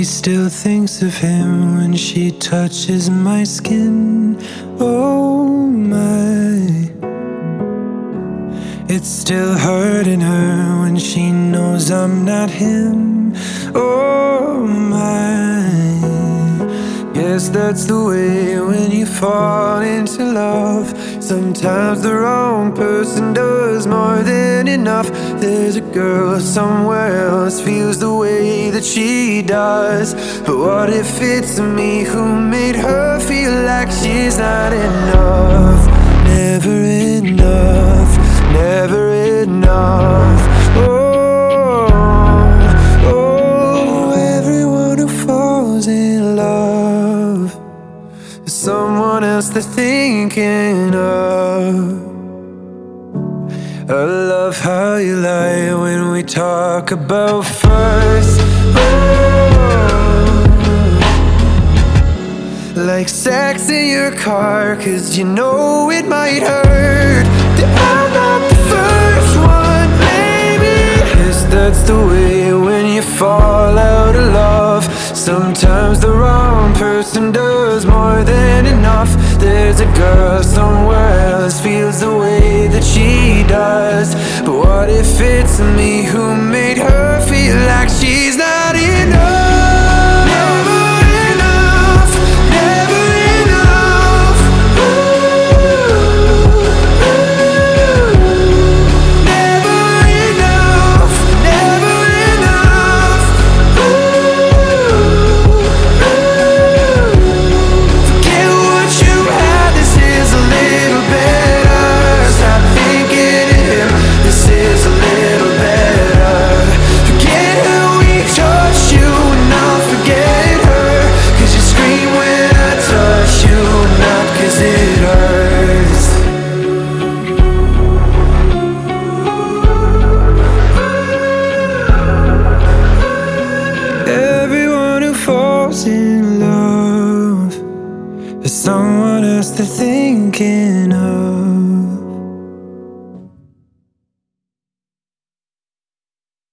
She still thinks of him when she touches my skin. Oh my, it's still hurting her when she knows I'm not him. Oh my, guess that's the way when you fall into love. Sometimes the wrong person does more than enough. There's a girl somewhere else feels the way that she does. But what if it's me who made her feel like she's not enough? Never enough, never enough. Oh, everyone who falls in love is someone else they're thinking of. I love how you lie when we talk about first. Like sex in your car, 'cause you know it might hurt. That I'm not the first one, baby. Yes, that's the way when you fall out of love. Sometimes the wrong person does more than enough. There's a girl somewhere else feels the way that she does. But what if it's me who made her feel like she's not enough? In love, there's someone else they're thinking of.